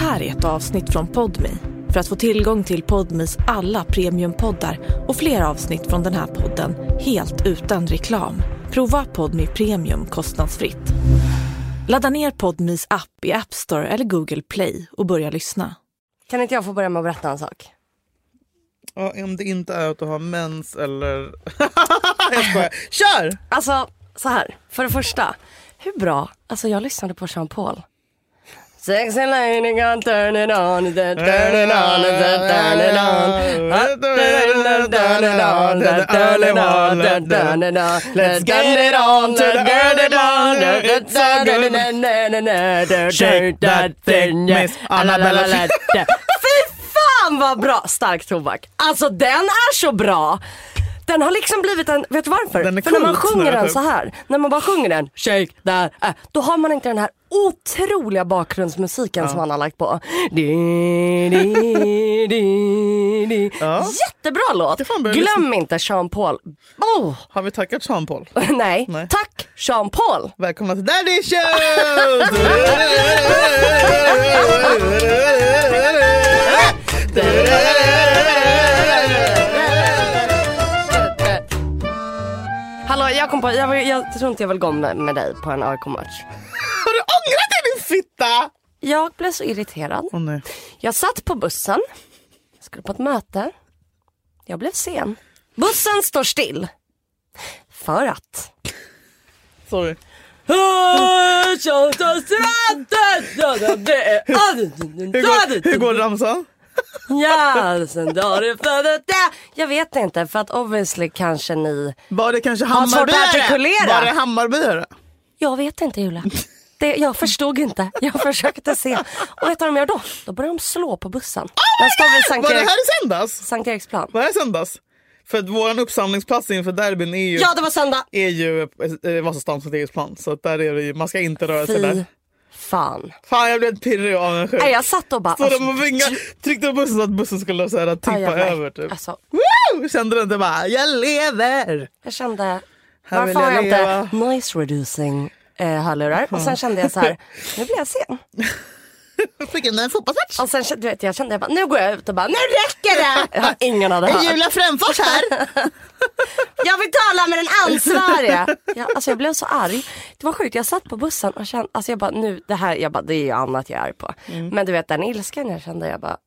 här är ett avsnitt från Podme. För att få tillgång till Podmes alla premiumpoddar och fler avsnitt från den här podden helt utan reklam. Prova Podme Premium kostnadsfritt. Ladda ner Podmes app i App Store eller Google Play och börja lyssna. Kan inte jag få börja med att berätta en sak? Ja, om det inte är att du har mens eller... Jag skojar. Kör! Alltså, så här. För det första, hur bra? Alltså, jag lyssnade på Jean Paul. Sexy lady gon' turn it on, turn it on, turn it on, turn it on, let's get it on, turn it on, shake that thing, Miss Annabella. Fy fan vad bra, stark tobak. Alltså den är så bra. Den har liksom blivit en, vet du varför? För när man sjunger den så här, när man bara sjunger den, shake that, då har man inte den här otroliga bakgrundsmusiken som han har lagt på. Jättebra låt. Glöm inte Jean Paul. Har vi tackat Jean Paul? Nej. Tack Jean Paul. Välkomna till Daddy Show! Hallå, jag kom på, jag tror inte jag vill gå med dig på en AIK-match. Har du ångrat dig, din fitta? Jag blev så irriterad. Nej. Jag satt på bussen. Jag skulle på ett möte. Jag blev sen. Bussen står still. För att... Sorry. Hur går ramsan? Ja, sen då det flödet. Jag vet inte, för att obviously kanske ni... Var det kanske Hammarbyare? Var det Hammarbyare? Jag vet inte, Julia. Jag förstod inte. Jag försökte se. Och vet du vad de gör då? Då börjar de slå på bussen. Var det här i söndags? Sankt Eriksplan. Var det här i söndags? För att våran uppsamlingsplats inför derbyn är ju... Ja, det var söndag! Är ju Vasastan Sankt Eriksplan. Så att där är det ju, man ska inte röra sig där. Fan, jag blev pirrig av en sjuk. jag satt och bara... Så de tryckte på bussen så att bussen skulle så här, tippa över typ. Alltså, kände du inte bara, jag lever! jag kände, varför har jag inte noise reducing hörlurar? Och sen kände jag så här, nu blir jag sen. Fick en fotbollsmatch. Och sen jag kände jag bara, nu går jag ut och bara, nu räcker det! Jag har ingen hade hört. Är Julia Fränfors här? Jag vill tala med den ansvariga. Jag blev så arg. Det var sjukt, jag satt på bussen och kände, alltså jag bara, nu, det är ju annat jag är arg på. Men du vet, den ilskan jag kände, jag bara...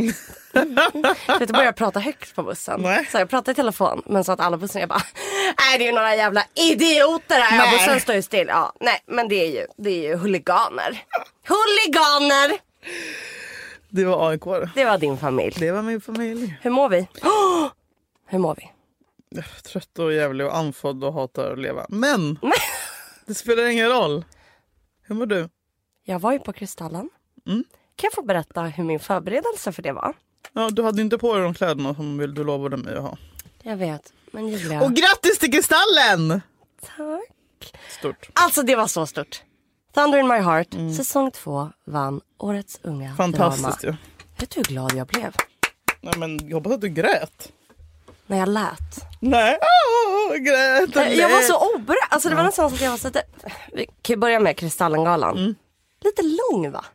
Jag började prata högt på bussen. Så jag pratade i telefon, men så att alla bussen, jag bara, nej, det är ju några jävla idioter här. Ja, bussen står ju still. Ja, nej, men det är ju huliganer. Huliganer! Det var AIK. Det var din familj. Det var min familj. Hur mår vi? Hur mår vi? Trött och jävlig och anfodd och hatar att leva. Men det spelar ingen roll. Hur mår du? Jag var ju på Kristallen. Kan jag få berätta hur min förberedelse för det var? Ja, du hade inte på dig de kläderna som du lovade mig att ha. Jag vet, men Julia... Och grattis till Kristallen! Tack. Stort. Alltså det var så stort. Thunder in my heart, säsong 2 vann Årets unga fantastiskt drama. ju. Vet du hur glad jag blev? Nej, men jag hoppas att du grät. När jag lät. Nej, grät. Jag var så oberedd. Alltså det var nästan så att jag var så lite... Vi kan börja med Kristallengalan. Lite lång, va?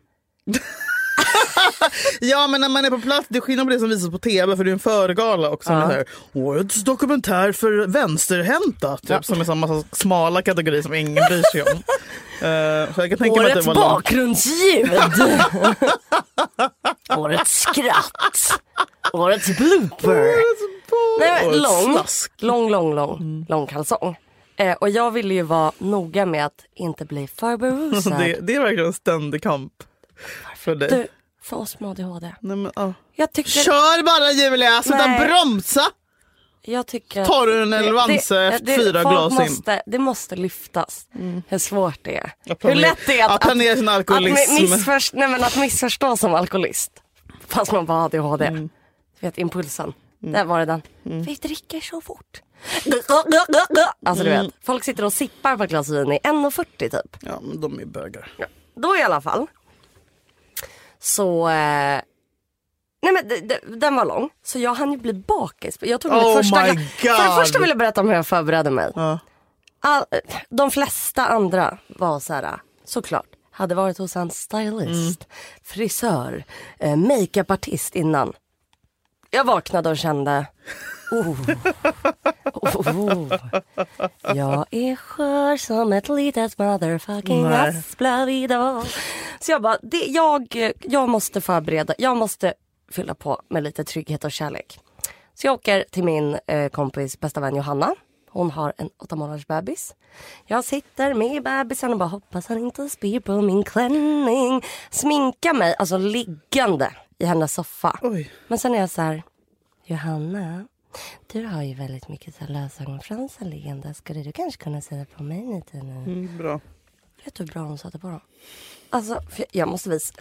Ja, men när man är på plats, det är skillnad på det som visas på tv, för det är en förgala också. Här, årets dokumentär för vänsterhänta typ, som är så massa smala kategorier som ingen bryr sig om. Så jag kan tänka mig att det var bakgrundsljud. Årets skratt. Årets blooper. Nej, lång kalsong. Och jag ville ju vara noga med att inte bli för berusad. Det är verkligen en ständig kamp för dig. Du, för oss med ADHD. Nej, men, Kör bara, Julia, sluta bromsa. Jag tycker tar du en elvanse efter 4 glas in? Det måste lyftas. Hur svårt det är. Hur lätt det är att missförstå som alkoholist. Fast man bara ADHD. Du vet, impulsen. Där var det den. Vi dricker så fort. Alltså du vet, folk sitter och sippar på ett glas vin i 1,40 typ. Ja, men de är bögar. Ja. Då i alla fall. Så... Nej, men den var lång. Så jag hann ju bli bakis. Jag tog för det första vill jag berätta om hur jag förberedde mig. De flesta andra var så här, såklart, hade varit hos en stylist, frisör, makeupartist innan. Jag vaknade och kände jag är skör som ett litet motherfucking asplöv idag. Så jag bara, jag måste förbereda, jag måste fylla på med lite trygghet och kärlek. Så jag åker till min kompis bästa vän Johanna. Hon har en 8 månaders bebis. Jag sitter med bebisen och bara hoppas han inte spyr på min klänning. Sminka mig, alltså liggande i hennes soffa. Oj. Men sen är jag så här, Johanna, du har ju väldigt mycket så lösögonfransar liggande. Skulle du kanske kunna sätta på mig lite nu? Bra. Vet du hur bra hon satte på dem? Alltså, jag måste visa.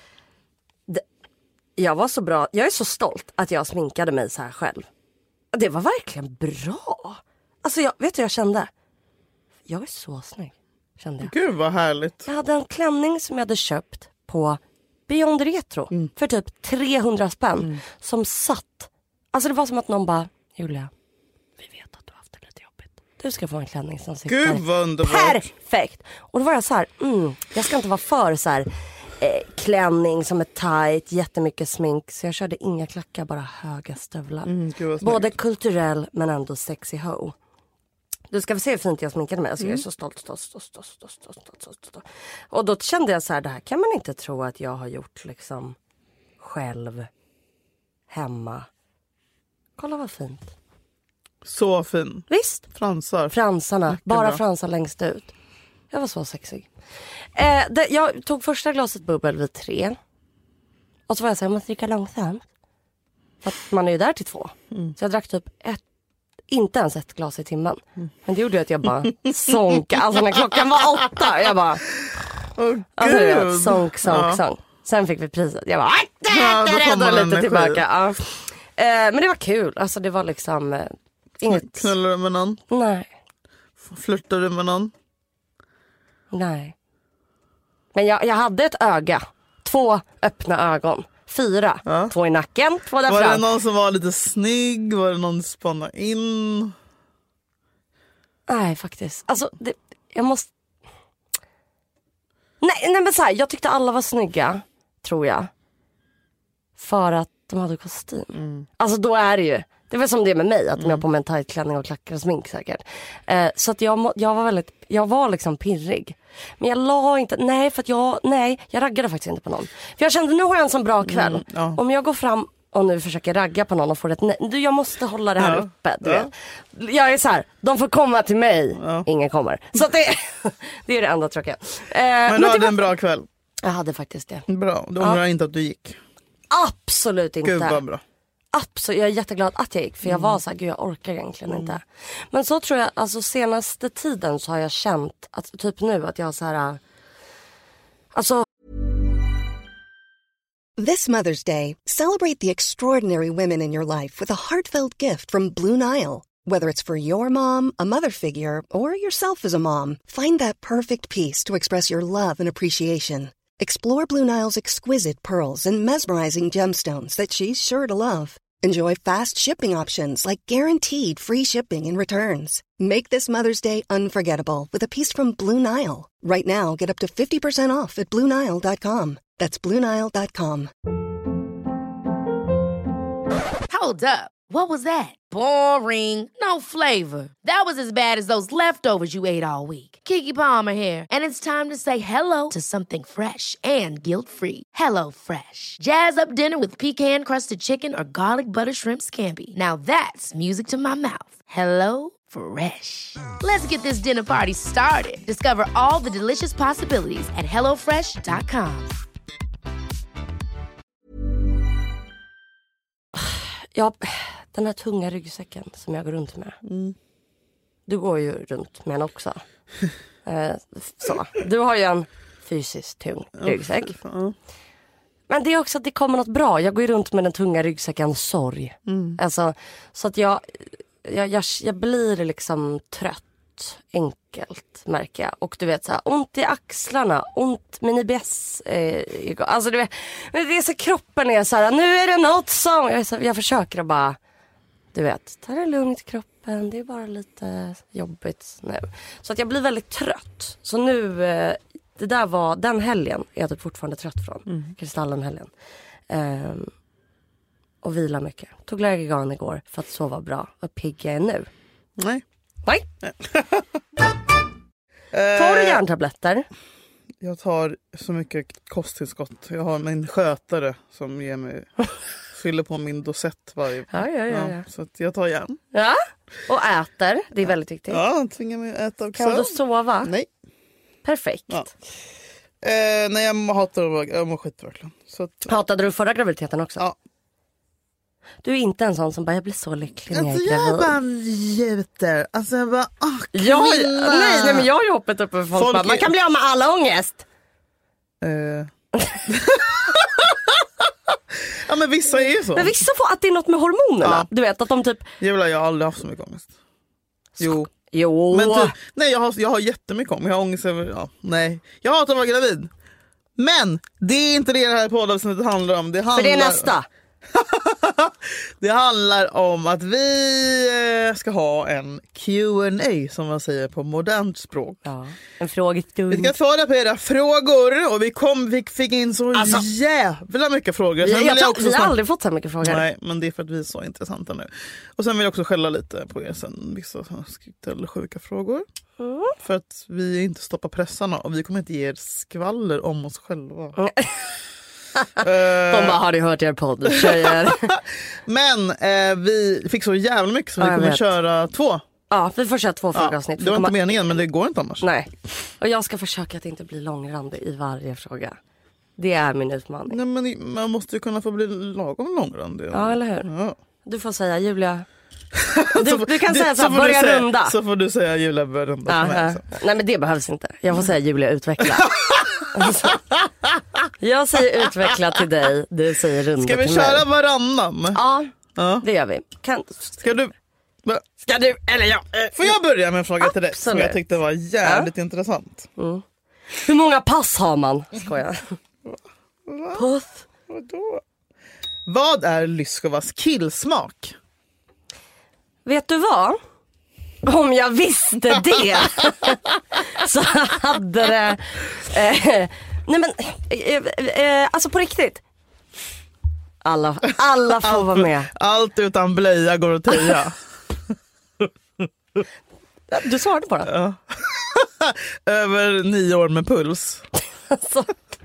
Jag var så bra. Jag är så stolt att jag sminkade mig så här själv. Det var verkligen bra. Alltså, vet du jag kände? Jag är så snygg, kände jag. Gud vad härligt. Jag hade en klänning som jag hade köpt på Beyond Retro för typ 300 spänn som satt. Alltså det var som att någon bara, Julia, vi vet att du har haft det lite jobbigt. Du ska få en klänning som sitter Gud vad underbart. perfekt. Och då var jag så här, jag ska inte vara för så här klänning som är tight, jättemycket smink. Så jag körde inga klackar, bara höga stövlar. Både kulturell men ändå sexy ho. Du ska få se hur fint jag sminkade mig. Alltså jag är så stolt. Och då kände jag så här, det här kan man inte tro att jag har gjort liksom själv hemma. Kolla vad fint. Så fin. Visst? Fransarna. Mycket bara bra. fransar längst ut. Jag var så sexig. Jag tog första glaset bubbel vid 3. Och så var jag så här, jag måste dricka långsamt. För att man är ju där till 2. Så jag drack typ inte ens 1 glas i timmen. Men det gjorde ju att jag bara sånkade. Alltså när klockan var 8. Jag bara... Alltså det sånk. Sen fick vi priset. Jag bara... då får man lite energi. tillbaka. Ja. Men det var kul. Alltså det var liksom... inget... Knullar du med någon? Nej. Flirtar du med någon? Nej. Men jag hade ett öga. 2 öppna ögon. 4. 2 i nacken. 2 där Var fram. det någon som var lite snygg? Var det någon som spannade in? Nej, faktiskt. Alltså, jag måste... Nej, men så här, jag tyckte alla var snygga, tror jag. För att de hade kostym. Alltså, då är det ju... Det var som det med mig, att de har på mig en tight klänning och klackar och smink säkert. Så att jag var liksom pirrig. Men jag la inte, jag raggade faktiskt inte på någon. För jag kände, nu har jag en sån bra kväll. Om jag går fram och nu försöker ragga på någon och får ett nej, jag måste hålla det här uppe. Du vet. Jag är så här, de får komma till mig. Ingen kommer. Så att det är det enda tråkiga. Men du hade en bra kväll. Jag hade faktiskt det. Bra, du ångrar inte att du gick. Absolut inte. Gud vad bra. Absolut, jag är jätteglad att jag gick. För jag var så här, gud jag orkar egentligen inte. Men så tror jag, alltså senaste tiden så har jag känt att typ nu att jag så här, alltså. This Mother's Day, celebrate the extraordinary women in your life with a heartfelt gift from Blue Nile. Whether it's for your mom, a mother figure, or yourself as a mom, find that perfect piece to express your love and appreciation. Explore Blue Nile's exquisite pearls and mesmerizing gemstones that she's sure to love. Enjoy fast shipping options like guaranteed free shipping and returns. Make this Mother's Day unforgettable with a piece from Blue Nile. Right now, get up to 50% off at BlueNile.com. That's BlueNile.com. Hold up. What was that? Boring. No flavor. That was as bad as those leftovers you ate all week. Keke Palmer here, and it's time to say hello to something fresh and guilt-free. Hello Fresh. Jazz up dinner with pecan-crusted chicken or garlic butter shrimp scampi. Now that's music to my mouth. Hello Fresh. Let's get this dinner party started. Discover all the delicious possibilities at hellofresh.com. Ja, den här tunga ryggsäcken som jag går runt med. Du går ju runt med den också. Så. Du har ju en fysiskt tung ryggsäck. Men det är också att det kommer något bra. Jag går ju runt med den tunga ryggsäcken sorg. Alltså, så att jag blir liksom trött. Enkelt märker jag. Och du vet så här, ont i axlarna, ont med IBS. Alltså du vet, det är så kroppen är så här, nu är det något som jag försöker att bara, du vet, ta det lugnt i kroppen, det är bara lite jobbigt nu. Så att jag blir väldigt trött. Så nu det där var den helgen är jag typ fortfarande trött från. Kristallenhelgen. Och vila mycket. Tog Lergigan igår för att sova bra. Vad pigg jag är nu. Nej. Tar du järntabletter? Jag tar så mycket kosttillskott. Jag har min skötare som ger mig fyller på min dosett varje. Ja. Så att jag tar järn. Ja. Och äter. Det är väldigt viktigt. Ja, han tvingar mig att äta också. Kan du sova? Nej. Perfekt. Ja. Nej, jag hatar jag mår skit verkligen. Så att... Hatade du förra graviditeten också? Ja. Du är inte en sån som bara, jag blir så lycklig när jag Alltså är gravid. jag bara njuter. Alltså jag bara, nej, men jag har ju hoppat upp med folk bara, man kan bli av med alla ångest. Ja, men vissa är ju så. Men vissa får att det är något med hormonerna. Ja. Du vet att de typ... Jag har aldrig haft så mycket ångest. Jo. Men typ, nej, jag har jättemycket ångest. Jag har ångest över, nej. Jag hatar att vara gravid. Men det är inte det här poddavsnittet handlar om. För det är nästa. Det handlar om att vi ska ha en Q&A som man säger på modernt språk. Ja, en frågestund. Vi ska svara på era frågor och vi fick in så jävla mycket frågor. Vi har aldrig fått så mycket frågor. Nej, men det är för att vi är så intressanta nu. Och sen vill jag också skälla lite på er sen. Vissa ställer sjuka frågor. För att vi inte stoppar pressarna och vi kommer inte ge er skvaller om oss själva. De bara, har ni hört er podd, tjejer? Men vi fick så jävla mycket så vi kommer köra 2. Ja, vi får köra 2 frågeavsnitt. Det var inte meningen, men det går inte annars. Nej, och jag ska försöka att inte bli långrandig i varje fråga. Det är min utmaning. Nej, men man måste ju kunna få bli lagom långrandig. Ja, eller hur? Ja. Du får säga, Julia... Du kan säga så här, börja runda. Så får du säga Julia börja runda. Nej, men det behövs inte. Jag får säga Julia utveckla. Jag säger utveckla till dig, du säger runda till mig. Ska vi köra varannan? Ja, det gör vi. Ska du eller jag? Får jag börja med en fråga till dig som jag tyckte var jävligt intressant? Hur många pass har man? Skojar. Pass? Vadå? Vad är Lyskovas killsmak? Vet du vad? Om jag visste det så hade det... nej men, alltså på riktigt. Alla får vara med. Allt utan blöja går att töja. Du svarade på det. Ja. Över 9 år med puls. Alltså.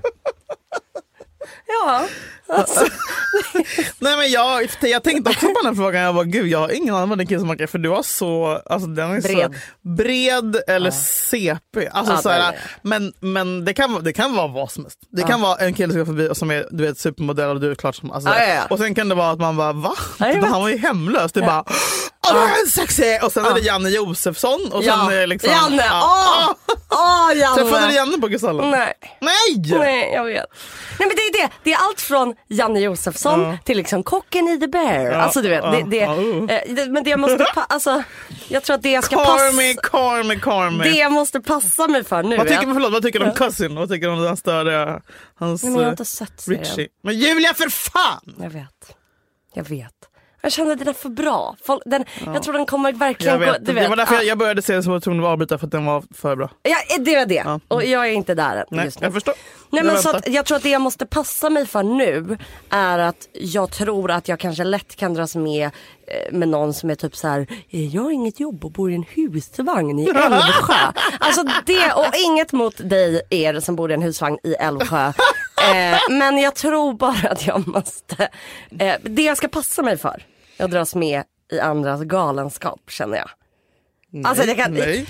Ja. Alltså. Nej, men jag tänkte också på den här frågan. Jag bara, gud, jag har ingen annan än killsmak. För du har så, alltså den är bred. Så bred eller CP. Alltså så här, men det kan vara vad som helst. Det kan vara en kille som går förbi som är, du vet, supermodell och du är klart som, alltså, och sen kan det vara att man bara, va? Han var ju hemlös. Det är bara, sexy! Och sen är det Janne Josefsson. Och sen är det liksom... Janne! Janne! Träffade du Janne på Kristallen? Nej, jag vet. Nej, men det är allt från Janne Josefsson till liksom kocken i The Bear. Alltså du vet, men det måste alltså, jag tror att det ska passa. Carmy. Det måste passa mig för nu. Vad tycker du om Cousin? Vad tycker du om den större hans men jag har inte sett serien. Richie? Men Julia, för fan! Jag vet. Jag kände att den är för bra. Jag tror den kommer verkligen gå, du vet. Det var därför jag började se så jag tror att avbryta för att den var för bra. Ja, det var det. Ja. Och jag är inte där just nu. Jag förstår. Nej, men så att jag tror att det jag måste passa mig för nu är att jag tror att jag kanske lätt kan dras med någon som är typ så här: jag har inget jobb och bor i en husvagn i Älvsjö. Alltså det, och inget mot dig er som bor i en husvagn i Älvsjö. Men jag tror bara att jag måste det jag ska passa mig för, jag dras med i andras galenskap, känner jag. Nej, alltså det kan... nej.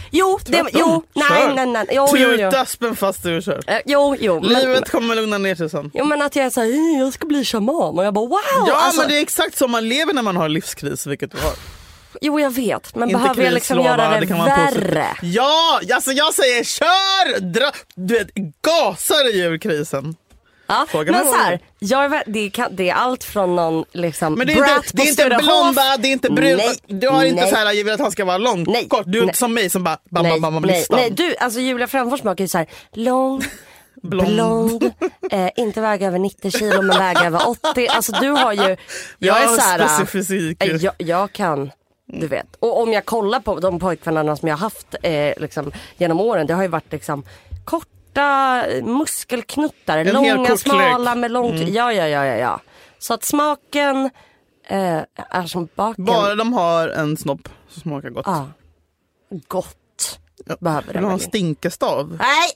Nej. Spänn fast du och kör. Livet kommer lugna ner sig sen. Jo, men att jag är såhär, jag ska bli shaman. Och jag bara, wow. Ja, alltså... men det är exakt som man lever när man har livskris, vilket du har. Jo, jag vet. Men inte behöver jag liksom göra det värre? Ja, alltså jag säger kör! Du vet, gasar i julkrisen. Ja, men så här, det är allt från någon liksom, men det är inte blonda, det är inte brun. Du har inte så här Julia att han ska vara lång. Nej, kort, du är inte som mig som bara nej, du, alltså Julia Fränfors smakar ju så här lång, blond, inte väga över 90 kilo men väga över 80. Alltså du har ju, jag är så här, jag kan, du vet. Och om jag kollar på de pojkvännerna som jag har haft liksom, genom åren, det har ju varit liksom kort korta muskelknuttar. Långa, smala med långt. Ja. Så att smaken är som baken. Bara de har en snopp så smakar gott. Ja. Gott. Behöver det. Vill du ha en stinkestav? Nej!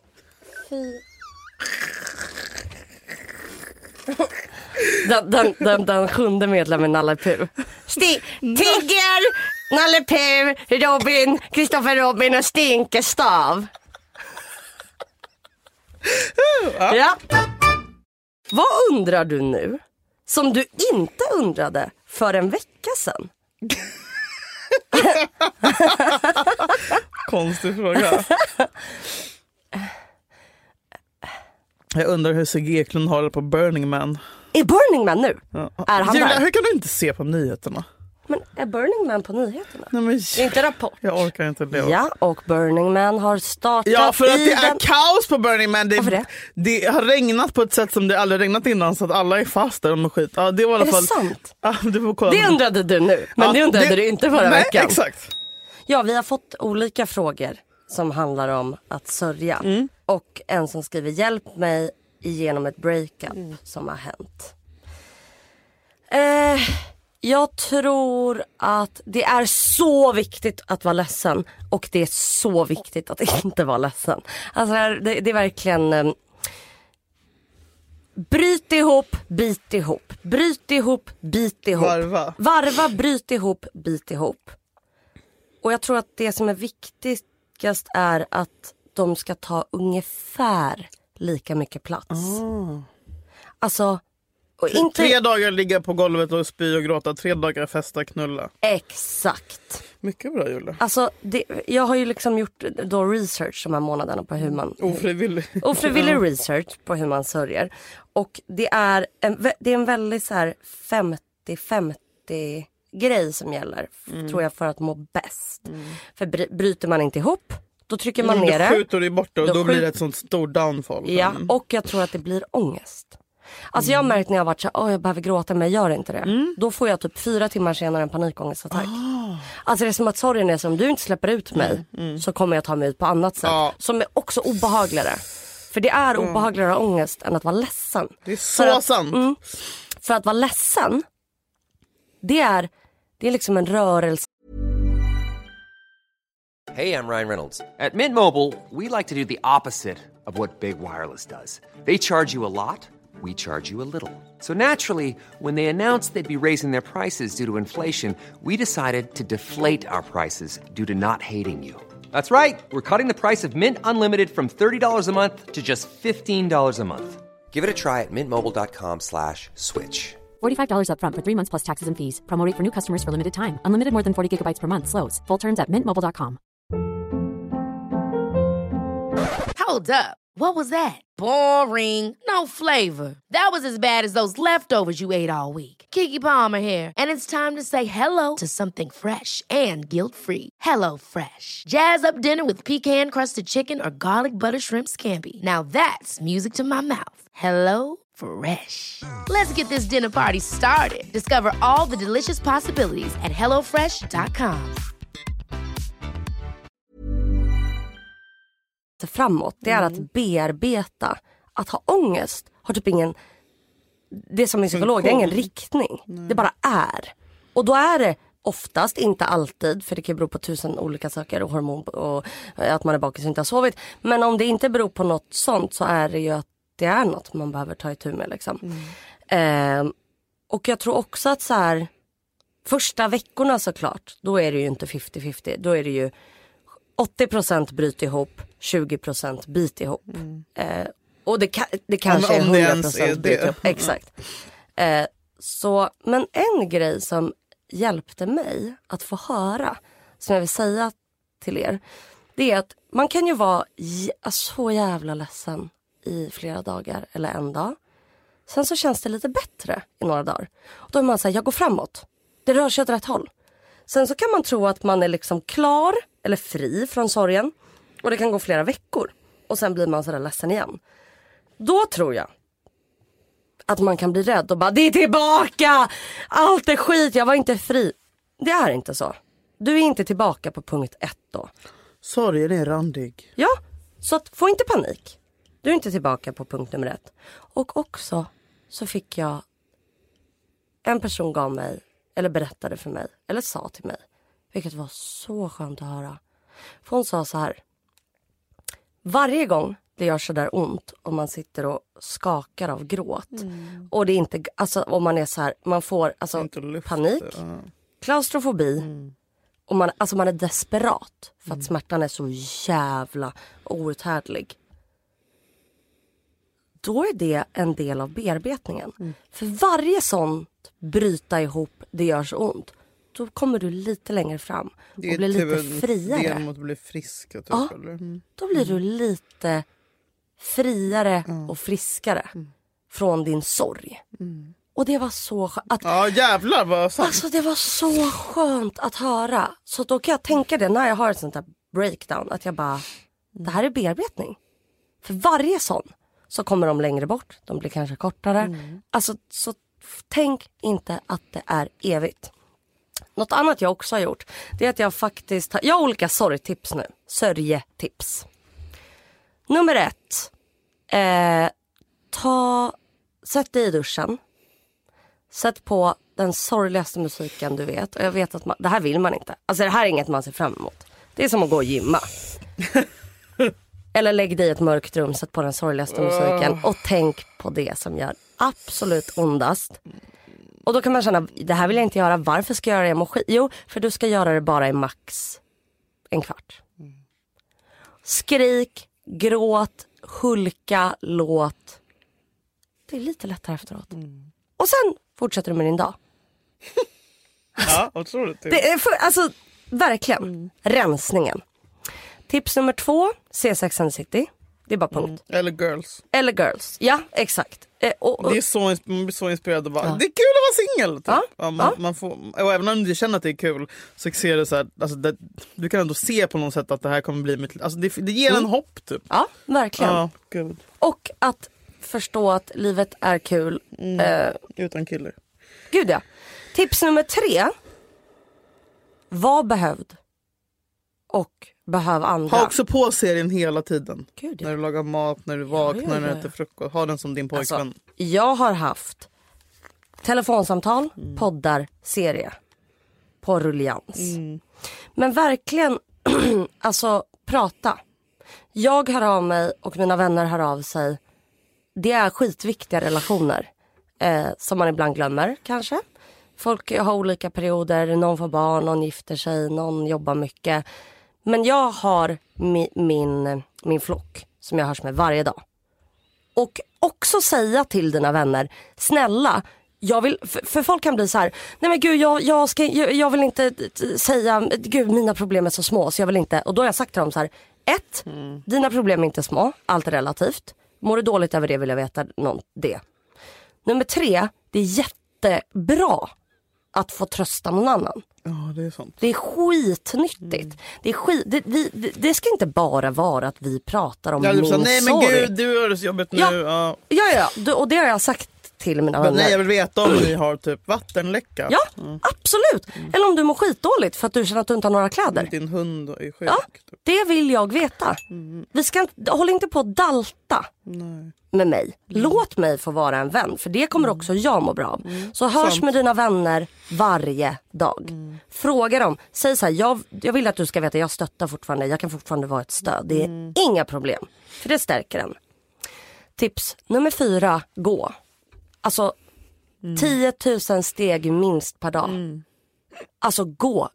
Den sjunde medlemmen Nalle Puh. Tigger, Nalle Puh, Robin, Kristoffer Robin och stinkestav. Ja. Vad undrar du nu som du inte undrade för en vecka sedan? Konstig fråga. Jag undrar hur Sigge Eklund har det på Burning Man. Är Burning Man nu? Ja. Är han Julia, där? hur kan du inte se på nyheterna? Men är Burning Man på nyheterna? Nej, men Det är inte Rapport. jag orkar inte det. Ja, och Burning Man har startat. Ja, för att det är den... kaos på Burning Man. Varför det? Det har regnat på ett sätt som det aldrig regnat innan, så att alla är fast där och skit. Ja, det var i alla Är fall... det sant? Ja, du får kolla. Det undrade du nu, men det undrade du inte förra veckan. Exakt. Ja, vi har fått olika frågor som handlar om att sörja. Och en som skriver, hjälp mig igenom ett breakup som har hänt. Jag tror att det är så viktigt att vara ledsen. Och det är så viktigt att inte vara ledsen. Alltså det är verkligen... bryt ihop, bit ihop. Bryt ihop, bit ihop. Varva, bryt ihop, bit ihop. Och jag tror att det som är viktigast är att de ska ta ungefär lika mycket plats. Alltså... Och inte... 3 dagar ligga på golvet och spy och gråta. 3 dagar festa, knulla. Exakt. Mycket bra, Julia. Alltså, jag har ju liksom gjort då research de här månaderna på hur man... Ofrivillig research på hur man sörjer. Och det är en väldigt så här 50-50 grej som gäller. Tror jag, för att må bäst. För bryter man inte ihop, då trycker man ner det. Då skjuter det bort det och då blir det ett sånt stort downfall. Ja, och jag tror att det blir ångest. Alltså jag har märkt när jag har varit så jag behöver gråta men jag gör inte det. Då får jag typ 4 timmar senare en panikångestattack. Alltså det är som att sorgen är som, du inte släpper ut mig så kommer jag ta mig ut på annat sätt. Som är också obehagligare. För det är obehagligare ångest än att vara ledsen. Det är så sant. För att vara ledsen, det är liksom en rörelse. Hey, I'm Ryan Reynolds. At Mint Mobile, we like to do the opposite of what Big Wireless does. They charge you a lot. We charge you a little. So naturally, when they announced they'd be raising their prices due to inflation, we decided to deflate our prices due to not hating you. That's right. We're cutting the price of Mint Unlimited from $30 a month to just $15 a month. Give it a try at mintmobile.com/switch. $45 up front for 3 months plus taxes and fees. Promo rate for new customers for limited time. Unlimited more than 40 gigabytes per month. Slows full terms at mintmobile.com. Hold up. What was that? Boring. No flavor. That was as bad as those leftovers you ate all week. Keke Palmer here. And it's time to say hello to something fresh and guilt-free. Hello Fresh. Jazz up dinner with pecan-crusted chicken or garlic butter shrimp scampi. Now that's music to my mouth. Hello Fresh. Let's get this dinner party started. Discover all the delicious possibilities at hellofresh.com. Framåt, det är att bearbeta. Att ha ångest har typ ingen, det som är psykolog, det är ingen riktning. Det bara är. Och då är det oftast, inte alltid, för det kan bero på 1000 olika saker och hormon och att man är bakis och inte har sovit. Men om det inte beror på något sånt så är det ju att det är något man behöver ta itu med liksom. Och jag tror också att så här, första veckorna såklart, då är det ju inte 50-50. Då är det ju 80% bryt ihop, 20% bit ihop. Och det kanske är 100% bit ihop. Exakt. Så, men en grej som hjälpte mig att få höra, som jag vill säga till er, det är att man kan ju vara så jävla ledsen i flera dagar eller en dag. Sen så känns det lite bättre i några dagar. Och då är man så här, jag går framåt. Det rör sig åt rätt håll. Sen så kan man tro att man är liksom klar eller fri från sorgen. Och det kan gå flera veckor. Och sen blir man så där ledsen igen. Då tror jag att man kan bli rädd och bara, det är tillbaka! Allt är skit, jag var inte fri. Det är inte så. Du är inte tillbaka på punkt 1 då. Sorgen är randig. Ja, så att, få inte panik. Du är inte tillbaka på punkt nummer 1. Och också så fick jag... En person gav mig, eller berättade för mig, eller sa till mig. Vilket var så skönt att höra. För hon sa så här. Varje gång det gör så där ont om man sitter och skakar av gråt. Och det är inte, alltså om man är så här, man får alltså panik, klaustrofobi. Och man är desperat för att smärtan är så jävla outhärdlig. Då är det en del av bearbetningen. För varje sånt bryta ihop, det gör så ont. Då kommer du lite längre fram och blir lite friare. Det är mot att bli frisk. Typ, ja, då blir du lite friare och friskare från din sorg. Och det var så skönt. Ja, jävlar vad sant. Alltså det var så skönt att höra. Så då kan jag tänka det när jag har ett sånt här breakdown. Att jag bara, det här är bearbetning. För varje sån så kommer de längre bort. De blir kanske kortare. Alltså så tänk inte att det är evigt. Något annat jag också har gjort, det är att jag faktiskt jag har olika sorgtips nu. Sörjetips. Nummer 1. Sätt dig i duschen. Sätt på den sorgligaste musiken du vet. Och jag vet att det här vill man inte. Alltså det här är inget man ser fram emot. Det är som att gå och gymma. Eller lägg dig i ett mörkt rum. Sätt på den sorgligaste musiken. Och tänk på det som gör absolut ondast. Och då kan man känna, det här vill jag inte göra. Varför ska jag göra det? Jag mår skit. Jo, för du ska göra det bara i max en kvart. Skrik, gråt, hulka, låt. Det är lite lättare efteråt. Och sen fortsätter du med din dag. Ja, otroligt. Det är alltså, verkligen. Rensningen. Tips nummer 2, se Sex and the City. Det är bara punkt. Eller Girls. Ja, exakt. Det är man blir så inspirerad och bara, det är kul att vara singel. Typ. Man får, och även om du känner att det är kul så ser det så här, alltså du kan ändå se på något sätt att det här kommer bli mitt, alltså det ger en hopp typ. Ja, verkligen. Ja, gud. Och att förstå att livet är kul. Utan killer. Gud ja. Tips nummer 3. Var behövd. Och behöv andra. Ha också på serien hela tiden. Gud, ja. När du lagar mat, när du vaknar, när du äter frukost. Ha den som din pojkvän. Alltså, jag har haft telefonsamtal, poddar, serie. På rullians. Men verkligen, alltså prata. Jag hör av mig och mina vänner hör av sig. Det är skitviktiga relationer. Som man ibland glömmer kanske. Folk har olika perioder. Någon får barn, någon gifter sig, någon jobbar mycket. Men jag har min flock som jag hörs med varje dag. Och också säga till dina vänner, snälla, jag vill, för folk kan bli så här, nej men gud jag vill inte säga, gud mina problem är så små så jag vill inte. Och då har jag sagt till dem så här, 1, dina problem är inte små, allt är relativt. Mår du dåligt över det vill jag veta det. Nummer 3, det är jättebra att få trösta någon annan. Ja, det är sant. Det är skitnyttigt. Det ska inte bara vara att vi pratar om min sorg. Nej men gud, du har det så jobbigt nu. Ja, och det har jag sagt till mina vänner. Nej, jag vill veta om ni har typ vattenläcka. Ja, absolut. Eller om du mår skitdåligt för att du känner att du inte har några kläder. Din hund är sjuk. Ja, det vill jag veta. Håll inte på att dalta. Nej. Med mig. Låt mig få vara en vän. För det kommer också jag må bra av. Så hörs med dina vänner varje dag. Fråga dem. Säg så här, jag vill att du ska veta, jag stöttar fortfarande. Jag kan fortfarande vara ett stöd. Det är inga problem. För det stärker en. Tips nummer 4. Gå. Alltså 10 000 steg minst per dag. Alltså gå.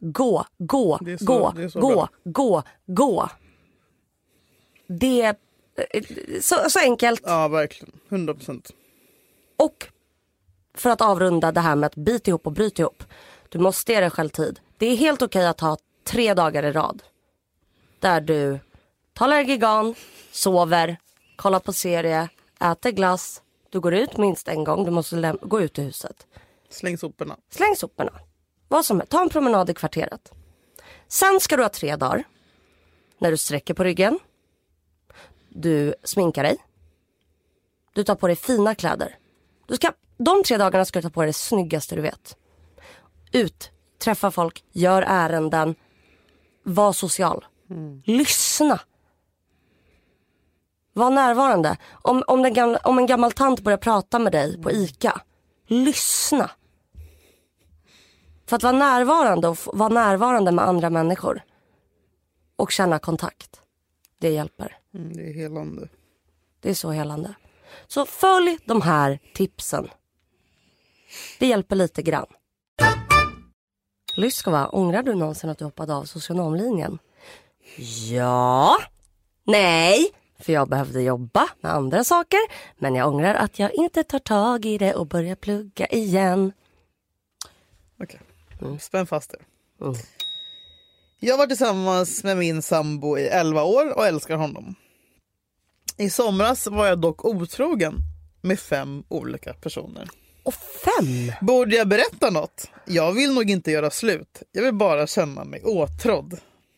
Det är så enkelt. Ja, verkligen. 100%. Och för att avrunda det här med att bita ihop och bryta ihop. Du måste ge dig själv tid. Det är helt okej att ha 3 dagar i rad. Där du tar Allergigan, sover, kollar på serie, äter glass. Du går ut minst en gång. Du måste gå ut i huset. Släng soporna. Vad som helst. Ta en promenad i kvarteret. Sen ska du ha 3 dagar. När du sträcker på ryggen. Du sminkar dig. Du tar på dig fina kläder. De 3 dagarna ska du ta på dig det snyggaste du vet. Ut, träffa folk, gör ärenden. Var social. Lyssna. Var närvarande. Om en gammal tant börjar prata med dig på ICA, lyssna. För att vara närvarande och vara närvarande med andra människor och känna kontakt, det hjälper. Det är helande. Det är så helande. Så följ de här tipsen. Det hjälper lite grann. Lyskova, ångrar du någonsin att du hoppade av socionomlinjen? Ja. Nej, för jag behövde jobba med andra saker. Men jag ångrar att jag inte tar tag i det och börjar plugga igen. Okej, spänn fast det. Jag var tillsammans med min sambo i 11 år och älskar honom. I somras var jag dock otrogen med 5 olika personer. Och 5? Borde jag berätta något? Jag vill nog inte göra slut. Jag vill bara känna mig åtrådd.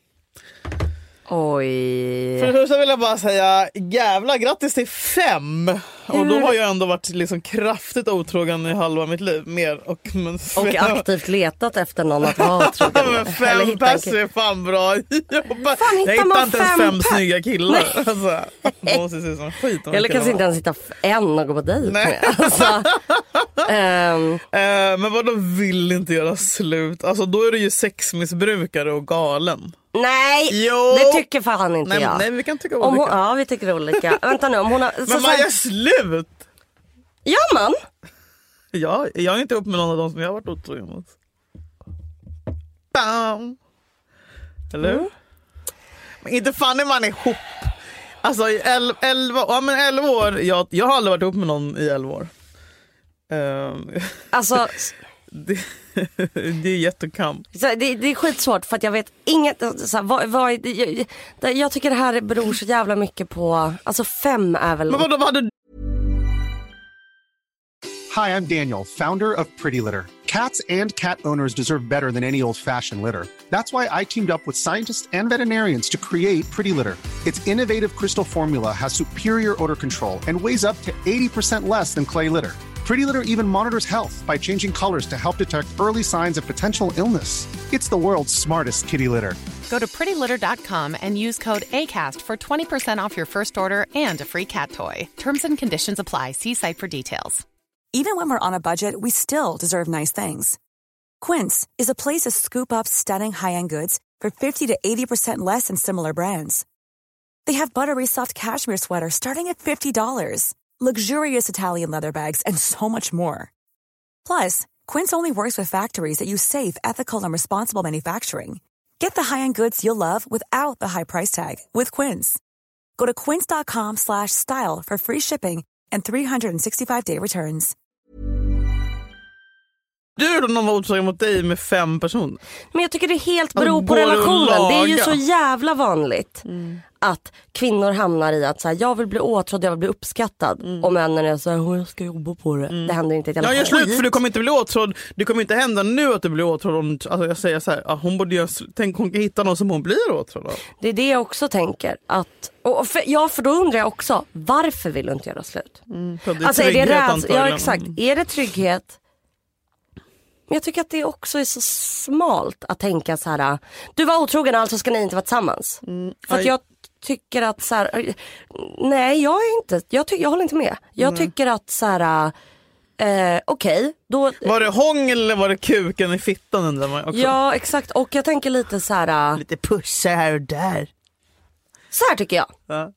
Oj. För det första vill jag bara säga jävla grattis till 5. Och då har jag ändå varit liksom kraftigt otrogen i halva mitt liv. Mer och aktivt letat efter någon att vara otrogen. Men 5 pass är fan bra. Jag hittar inte ens 5 snygga killar. Alltså, måste se som skit. Jag lyckas inte ens hitta en och gå på dejt med. Alltså, men vadå vill inte göra slut? Alltså då är du ju sexmissbrukare och galen. Nej, jo. Det tycker fan inte jag. Nej, vi kan tycka olika. Ja, vi tycker olika. Vänta nu, om hon har... Men man gör slut! Ja, man. Ja, jag är inte upp med någon av dem som jag har varit otrogen mot. Bam! Eller? Men inte fan är man ihop. Alltså i 11 år, jag har aldrig varit ihop med någon i 11 år. Alltså... Det är jättekamp. Det är skitsvårt för att jag vet inget så jag tycker det här beror så jävla mycket på, alltså 5 är väl. Men vad hade du? Hi, I'm Daniel, founder of Pretty Litter. Cats and cat owners deserve better than any old-fashioned litter. That's why I teamed up with scientists and veterinarians to create Pretty Litter. Its innovative crystal formula has superior odor control and weighs up to 80% less than clay litter. Pretty Litter even monitors health by changing colors to help detect early signs of potential illness. It's the world's smartest kitty litter. Go to prettylitter.com and use code ACAST for 20% off your first order and a free cat toy. Terms and conditions apply. See site for details. Even when we're on a budget, we still deserve nice things. Quince is a place to scoop up stunning high-end goods for 50 to 80% less than similar brands. They have buttery soft cashmere sweaters starting at $50. Luxurious Italian leather bags, and so much more. Plus, Quince only works with factories that use safe, ethical, and responsible manufacturing. Get the high-end goods you'll love without the high price tag with Quince. Go to quince.com/style for free shipping and 365-day returns. Du då någon var otrogen mot dig med 5 personer? Men jag tycker det helt beror på relationen. Det är ju så jävla vanligt att kvinnor hamnar i att så här, jag vill bli åtrådd, jag vill bli uppskattad. Och männen är så här, jag ska jobba på det. Det händer inte ett jävla skit. Slut, för du kommer inte bli åtrådd. Det kommer inte hända nu att du blir åtrådd. Alltså jag säger så här, hon borde tänk hon kan hitta någon som hon blir åtrådd av. Det är det jag också tänker. För då undrar jag också, varför vill du inte göra slut? Alltså är det ja, exakt. Är det trygghet? Men jag tycker att det också är så smalt att tänka så här, du var otrogen, alltså ska ni inte vara tillsammans. För att jag tycker att så här, nej jag är inte, jag håller inte med. Jag tycker att så här, okej, då... Var det hångel eller var det kuken i fittan undrar man också. Ja exakt, och jag tänker lite så här, lite pussa här och där. Så här tycker jag. Ja.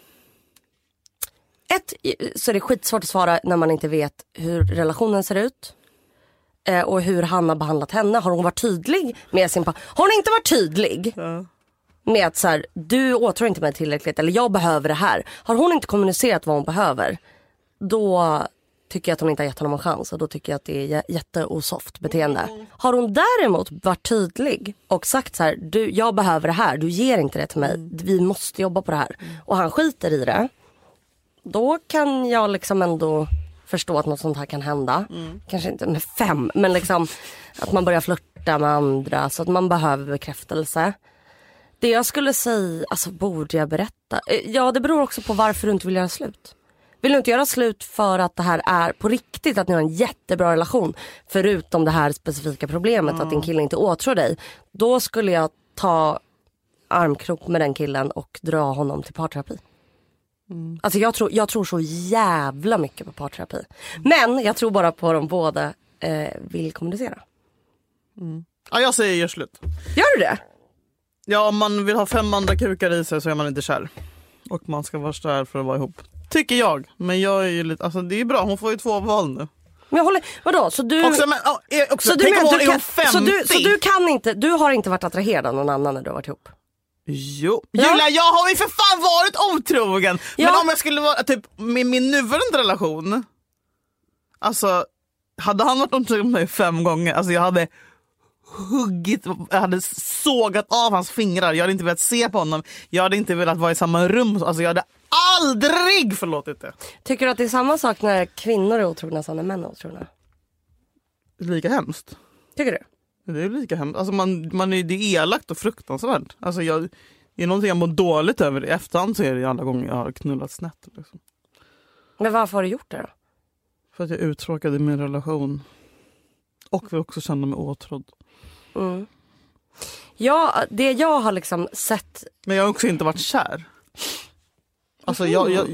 Så är det skitsvårt att svara när man inte vet hur relationen ser ut. Och hur han har behandlat henne. Har hon varit tydlig med sin Har hon inte varit tydlig med att så här, du åtrår inte mig tillräckligt, eller jag behöver det här. Har hon inte kommunicerat vad hon behöver, då tycker jag att hon inte har gett honom en chans. Och då tycker jag att det är jätteosoft beteende. Har hon däremot varit tydlig och sagt så här, jag behöver det här, du ger inte det till mig, vi måste jobba på det här. Och han skiter i det, då kan jag liksom ändå förstå att något sånt här kan hända. Kanske inte med 5, men liksom att man börjar flirta med andra, så att man behöver bekräftelse. Det jag skulle säga, alltså borde jag berätta? Ja, det beror också på varför du inte vill göra slut. Vill du inte göra slut för att det här är på riktigt, att ni har en jättebra relation, förutom det här specifika problemet att din kille inte åtrår dig, då skulle jag ta armkrok med den killen och dra honom till parterapi. Alltså jag tror så jävla mycket på parterapi. Men jag tror bara på de båda vill kommunicera. Ja, jag säger gör slut. Gör du det? Ja, om man vill ha 5 andra kukar i sig så är man inte kär. Och man ska vara kär för att vara ihop. Tycker jag. Men jag är ju lite, alltså det är bra, hon får ju 2 val nu. Men jag håller, vadå? Så du... Så du kan inte, du har inte varit attraherad av någon annan när du har varit ihop? Jo. Ja. Julia, jag har ju för fan varit otrogen. Ja. Men om jag skulle vara typ med min nuvarande relation. Alltså, hade han varit otrogen med mig 5 gånger. Alltså jag hade jag hade sågat av hans fingrar. Jag hade inte velat se på honom. Jag hade inte velat vara i samma rum. Alltså jag hade aldrig förlåtit det. Tycker du att det är samma sak när kvinnor är otrogna som när män är otrogna? Det är lika hemskt. Tycker du? Det är lika hemskt. Alltså det är elakt och fruktansvärt. Alltså det är någonting jag mår dåligt över. I efterhand så är det alla gånger jag har knullat snett. Liksom. Men varför har du gjort det då? För att jag uttråkade min relation. Och vill också känna mig åtrådd. Ja, det jag har liksom sett... Men jag har också inte varit kär. Alltså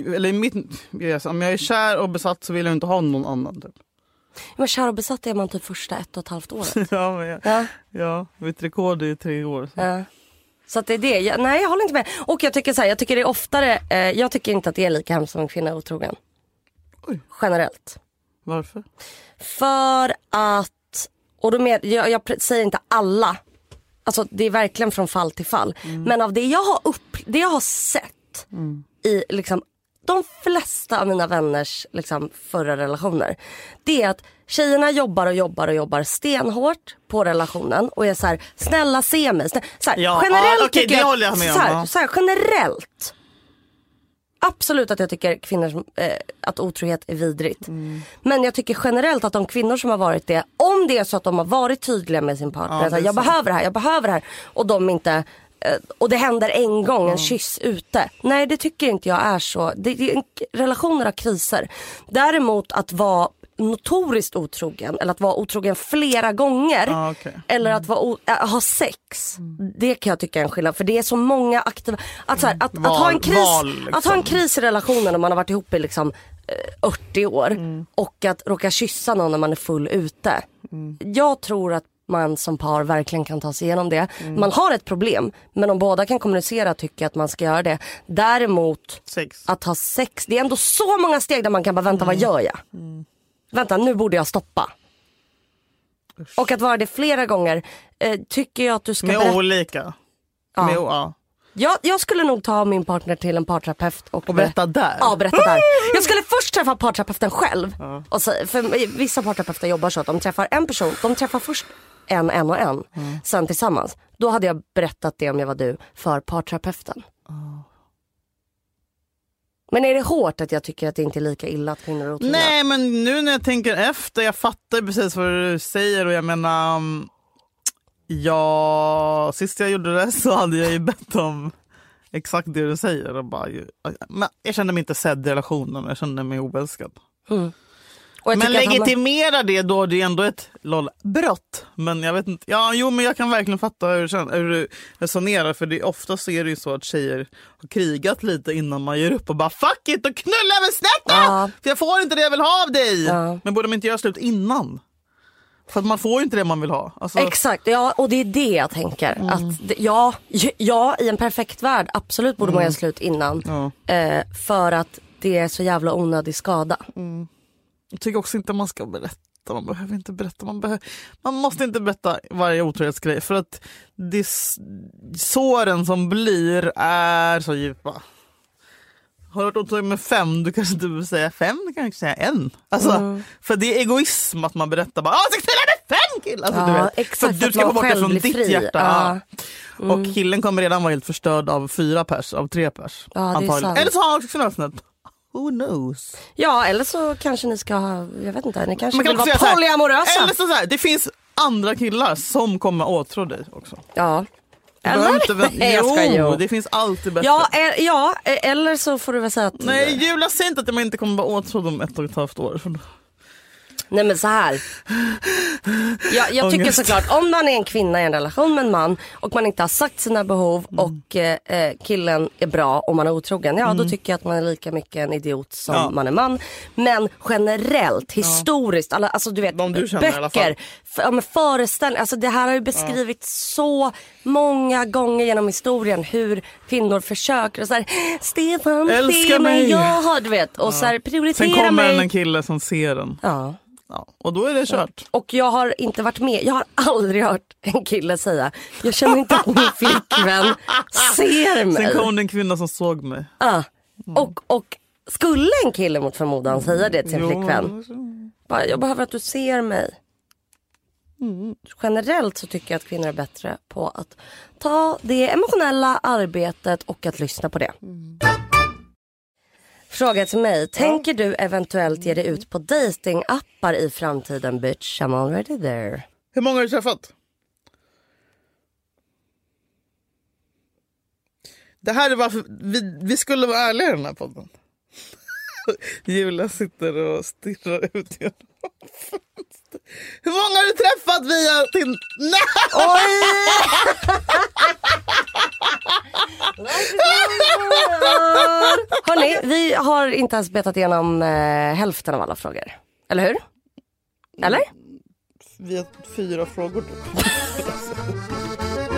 om jag är kär och besatt så vill jag inte ha någon annan typ. Men kär och besatt är man typ första 1,5 året. Ja, mitt rekord är 3 år. Så. Ja. Så att det är det. Jag håller inte med. Och jag tycker så här, jag tycker det är oftare, jag tycker inte att det är lika hemskt som en kvinna är otrogen. Oj. Generellt. Varför? För att, och då med, jag säger inte alla. Alltså det är verkligen från fall till fall. Men av det jag har sett i liksom de flesta av mina vänners liksom, förra relationer, det är att tjejerna jobbar stenhårt på relationen och är så här, snälla se mig. Generellt tycker jag, håller jag med om. Så här, generellt. Absolut att jag tycker kvinnor att otrohet är vidrigt. Men jag tycker generellt att de kvinnor som har varit det, om det är så att de har varit tydliga med sin partner, jag behöver det här och de inte, och det händer en gång, en kyss ute. Nej, det tycker inte jag är så. Relationer har kriser. Däremot att vara notoriskt otrogen eller att vara otrogen flera gånger eller att ha sex, det kan jag tycka är en skillnad, för det är så många aktiva att ha en kris liksom. Att ha en kris i relationen när man har varit ihop i liksom 80 år och att råka kyssa någon när man är full ute. Jag tror att man som par verkligen kan ta sig igenom det. Man har ett problem, men om båda kan kommunicera tycker jag att man ska göra det. Däremot att ha sex, det är ändå så många steg där man kan bara vänta, vad gör jag? Vänta, nu borde jag stoppa. Usch. Och att vara det flera gånger tycker jag att du ska... Med olika. Ja. Jag skulle nog ta min partner till en parterapeut och berätta där. Ja, berätta där. Jag skulle först träffa parterapeuten själv. Och så, för vissa parterapeuter jobbar så att de träffar en person. De träffar först en och en. Sen tillsammans. Då hade jag berättat det, om jag var du, för parterapeuten. Men är det hårt att jag tycker att det inte är lika illa att kvinnor är otrogna? Nej, men nu när jag tänker efter, jag fattar precis vad du säger. Och jag menar, sist jag gjorde det så hade jag ju bett om exakt det du säger. Och bara, men jag kände mig inte sedd i relationen, jag kände mig obälskad. Men legitimera det då, det är ändå ett brott. Men jag vet inte, men jag kan verkligen fatta hur du resonerar. För det, ofta så är det ju så att tjejer har krigat lite innan man ger upp och bara fuck it och knulla över snett. För jag får inte det jag vill ha av dig. Men borde man inte göra slut innan? För att man får ju inte det man vill ha. Alltså... Exakt, och det är det jag tänker. Att i en perfekt värld absolut borde man göra slut innan. För att det är så jävla onödig skada. Jag tycker också inte man ska berätta. Man behöver inte berätta. Man måste inte berätta varje otrohetsgrej. För att såren som blir är så djupa. Har du varit otrogen med 5, du kanske inte vill säga 5, du kanske säga 1. Alltså, för det är egoism att man berättar bara jag ska knulla med 5 killar. Alltså, du vet, exakt, för du ska få bort det från ditt fri. hjärta. Och killen kommer redan vara helt förstörd av 4 pers, av 3 pers. Eller så har han också knösnät. Who knows? Ja, eller så kanske ni ska ha, jag vet inte, ni kanske vill vara polyamorösa. Eller så här, det finns andra killar som kommer åtrå dig också. Ja. Eller? Det finns alltid bättre. Ja, eller så får du väl säga att... Nej, Julia, säg inte att man inte kommer vara åtrådd om 1,5 år. Nej men så här. Jag tycker såklart, om man är en kvinna i en relation med en man och man inte har sagt sina behov och killen är bra och man är otrogen, då tycker jag att man är lika mycket en idiot som man är man. Men generellt, historiskt, alltså du vet, böcker, föreställningar, alltså det här har ju beskrivits så många gånger genom historien hur kvinnor försöker och så här, Stefan, älska mig, jag har, du vet, och så här, prioritera mig. Sen kommer en kille som ser den. Ja, och då är det kört. Och jag har inte varit med. Jag har aldrig hört en kille säga, jag känner inte att min flickvän ser mig. Sen kom det en kvinna som såg mig. Och skulle en kille mot förmodan säga det till sin flickvän, jag behöver att du ser mig. Generellt så tycker jag att kvinnor är bättre på att ta det emotionella arbetet och att lyssna på det. Fråga till mig. Tänker du eventuellt ge dig ut på datingappar i framtiden, bitch? I'm already there. Hur många har du träffat? Det här är varför vi skulle vara ärliga i den här podden. Julia sitter och stirrar ut genom fönstret. Hur många har du träffat via till... Nej! Oj! Hörrni, vi har inte ens betat igenom hälften av alla frågor. Eller hur? Eller? Vi har 4 frågor.